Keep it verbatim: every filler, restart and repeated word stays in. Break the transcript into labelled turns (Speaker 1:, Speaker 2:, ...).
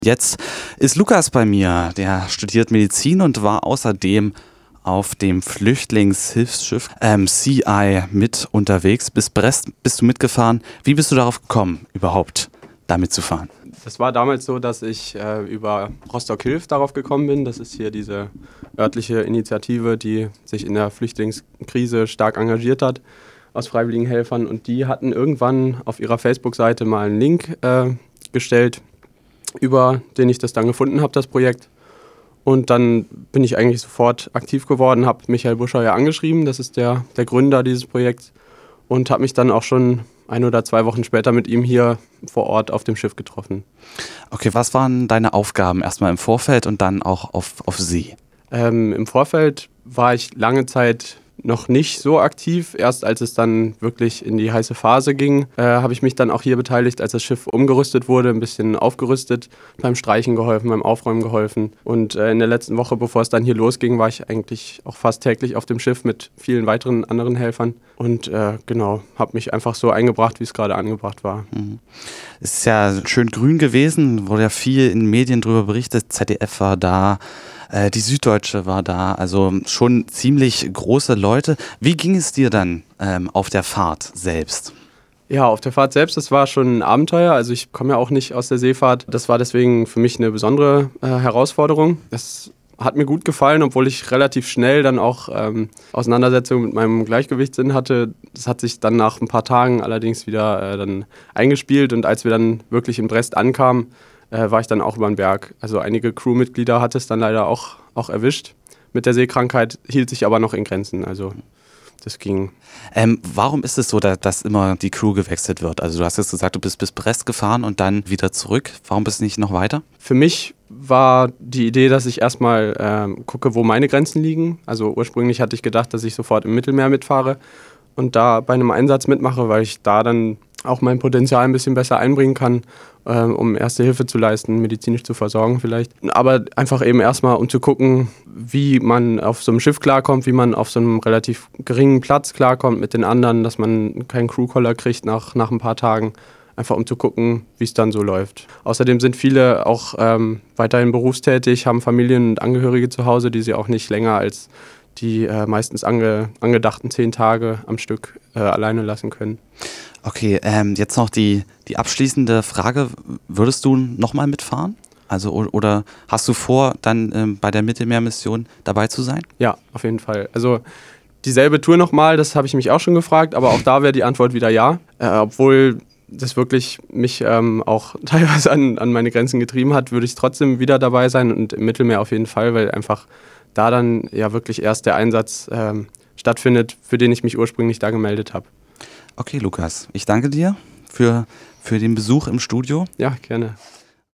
Speaker 1: Jetzt ist Lukas bei mir, der studiert Medizin und war außerdem auf dem Flüchtlingshilfsschiff ähm, C I mit unterwegs. Bis Brest bist du mitgefahren. Wie bist du darauf gekommen, überhaupt damit zu fahren?
Speaker 2: Das war damals so, dass ich äh, über Rostock Hilft darauf gekommen bin. Das ist hier diese örtliche Initiative, die sich in der Flüchtlingskrise stark engagiert hat, aus freiwilligen Helfern. Und die hatten irgendwann auf ihrer Facebook-Seite mal einen Link äh, gestellt, über den ich das dann gefunden habe, das Projekt. Und dann bin ich eigentlich sofort aktiv geworden, habe Michael Buscheuer angeschrieben, das ist der, der Gründer dieses Projekts, und habe mich dann auch schon ein oder zwei Wochen später mit ihm hier vor Ort auf dem Schiff getroffen.
Speaker 1: Okay, was waren deine Aufgaben erstmal im Vorfeld und dann auch auf, auf See?
Speaker 2: Ähm, Im Vorfeld war ich lange Zeit noch nicht so aktiv. Erst als es dann wirklich in die heiße Phase ging, äh, habe ich mich dann auch hier beteiligt, als das Schiff umgerüstet wurde, ein bisschen aufgerüstet, beim Streichen geholfen, beim Aufräumen geholfen. Und äh, in der letzten Woche, bevor es dann hier losging, war ich eigentlich auch fast täglich auf dem Schiff mit vielen weiteren anderen Helfern. Und äh, genau, habe mich einfach so eingebracht, wie es gerade angebracht war.
Speaker 1: Mhm. Es ist ja schön grün gewesen, wurde ja viel in den Medien darüber berichtet. Z D F war da. Die Süddeutsche war da, also schon ziemlich große Leute. Wie ging es dir dann ähm, auf der Fahrt selbst?
Speaker 2: Ja, auf der Fahrt selbst, das war schon ein Abenteuer. Also ich komme ja auch nicht aus der Seefahrt. Das war deswegen für mich eine besondere äh, Herausforderung. Das hat mir gut gefallen, obwohl ich relativ schnell dann auch ähm, Auseinandersetzungen mit meinem Gleichgewichtssinn hatte. Das hat sich dann nach ein paar Tagen allerdings wieder äh, dann eingespielt. Und als wir dann wirklich in Brest ankamen, Äh, war ich dann auch über den Berg. Also einige Crewmitglieder hat es dann leider auch, auch erwischt. Mit der Seekrankheit hielt sich aber noch in Grenzen. Also das ging.
Speaker 1: Ähm, warum ist es so, dass, dass immer die Crew gewechselt wird? Also du hast jetzt gesagt, du bist bis Brest gefahren und dann wieder zurück. Warum bist du nicht noch weiter?
Speaker 2: Für mich war die Idee, dass ich erstmal ähm, gucke, wo meine Grenzen liegen. Also ursprünglich hatte ich gedacht, dass ich sofort im Mittelmeer mitfahre und da bei einem Einsatz mitmache, weil ich da dann auch mein Potenzial ein bisschen besser einbringen kann, äh, um Erste Hilfe zu leisten, medizinisch zu versorgen vielleicht. Aber einfach eben erstmal, um zu gucken, wie man auf so einem Schiff klarkommt, wie man auf so einem relativ geringen Platz klarkommt mit den anderen, dass man keinen Crewcaller kriegt nach, nach ein paar Tagen. Einfach um zu gucken, wie es dann so läuft. Außerdem sind viele auch ähm, weiterhin berufstätig, haben Familien und Angehörige zu Hause, die sie auch nicht länger als die äh, meistens ange, angedachten zehn Tage am Stück äh, alleine lassen können.
Speaker 1: Okay, ähm, jetzt noch die, die abschließende Frage. Würdest du nochmal mitfahren? Also, oder hast du vor, dann ähm, bei der Mittelmeermission dabei zu sein?
Speaker 2: Ja, auf jeden Fall. Also dieselbe Tour nochmal, das habe ich mich auch schon gefragt, aber auch da wäre die Antwort wieder ja. Äh, obwohl das wirklich mich ähm, auch teilweise an, an meine Grenzen getrieben hat, würde ich trotzdem wieder dabei sein und im Mittelmeer auf jeden Fall, weil einfach da dann ja wirklich erst der Einsatz ähm, stattfindet, für den ich mich ursprünglich da gemeldet habe.
Speaker 1: Okay, Lukas, ich danke dir für, für den Besuch im Studio.
Speaker 2: Ja, gerne.